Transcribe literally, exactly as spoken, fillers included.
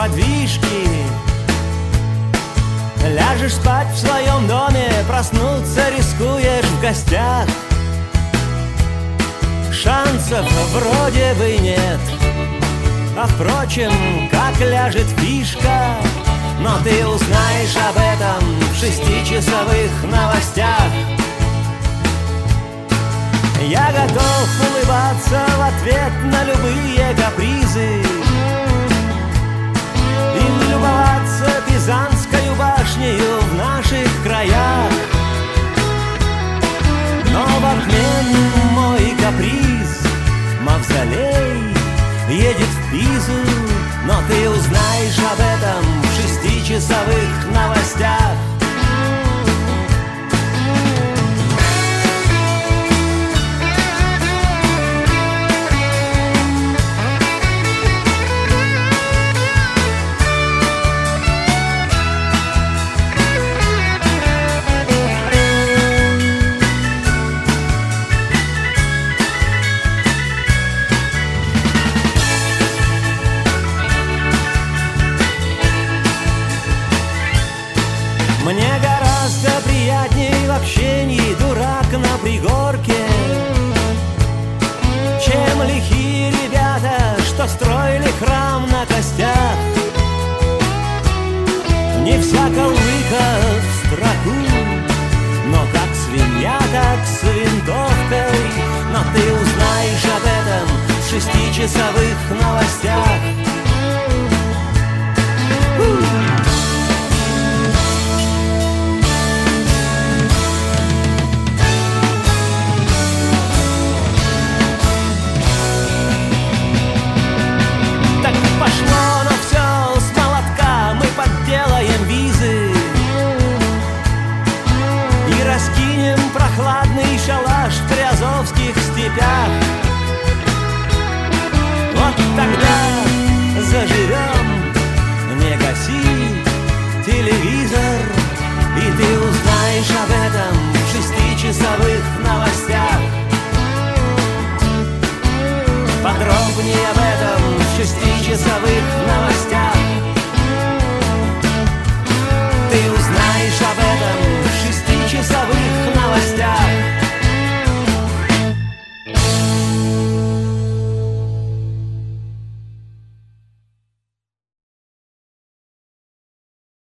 подвижки. Ляжешь спать в своем доме, проснуться рискуешь в гостях. Шансов вроде бы нет, а впрочем, как ляжет фишка. Но ты узнаешь об этом в шестичасовых новостях. Я готов улыбаться в ответ на любые капризы и любоваться Пизанскою башнею в наших краях. Но в обмен мой каприз мавзолей едет в Пизу. Но ты узнаешь об этом в шестичасовых новостях. Мне гораздо приятней в общении дурак на пригорке, чем лихие ребята, что строили храм на костях. Не вся калмыка в строку, но как свинья, так с винтовкой. Но ты узнаешь об этом в шестичасовых новостях. Пошло, но все с молотка, мы подделаем визы и раскинем прохладный шалаш в приазовских степях.